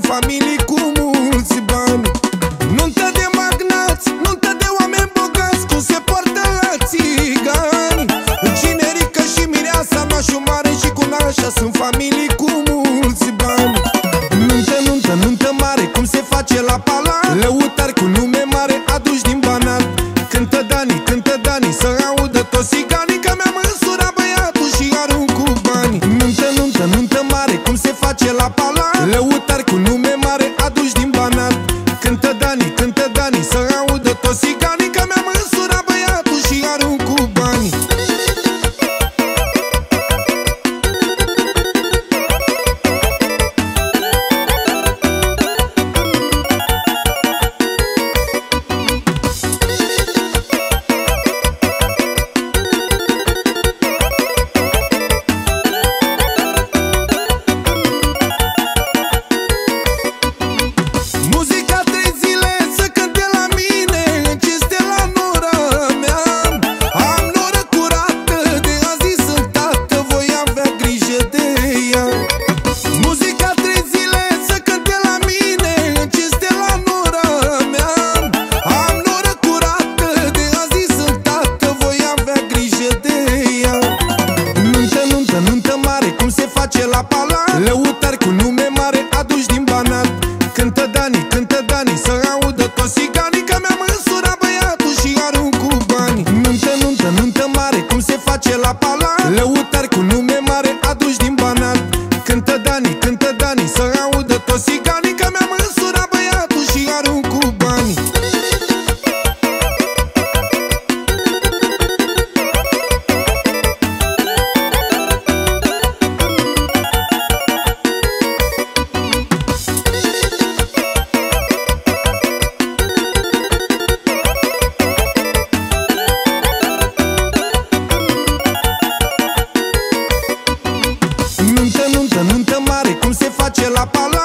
familii cu mulți bani. Nuntă de magnați, nuntă de oameni bogați, cum se poartă la țigani. Generică și mireasa, nașul mare și cu nașa sunt familii cu mulți bani. Nuntă, nuntă, nuntă mare, cum se face la palat, lăutari cu nume mare aduși din Banat. Cântă Dani, să audă toți țiganii, că mi-am însurat băiatul și arunc cu bani. Nuntă, nuntă, nuntă mare, cum se face la palat, lăutari cu nume mare aduși din Banat. Cântă Dani, să audă toți țiganii, că mi-am însurat băiatul și arunc cu bani. La palat, lăutari cu nume mare aduși din Banat. Cântă Dani, să audă toți țiganii, că mi-am însurat băiatul și arunc cu bani. Nuntă, nuntă, nuntă mare, cum se face la palat, lăutari cu nume mare aduși din Banat. Cântă Dani, să audă toți țiganii, că mi-am însurat băiatul și arunc cu bani. Nuntă, nuntă, nuntă mare, cum se face la palat,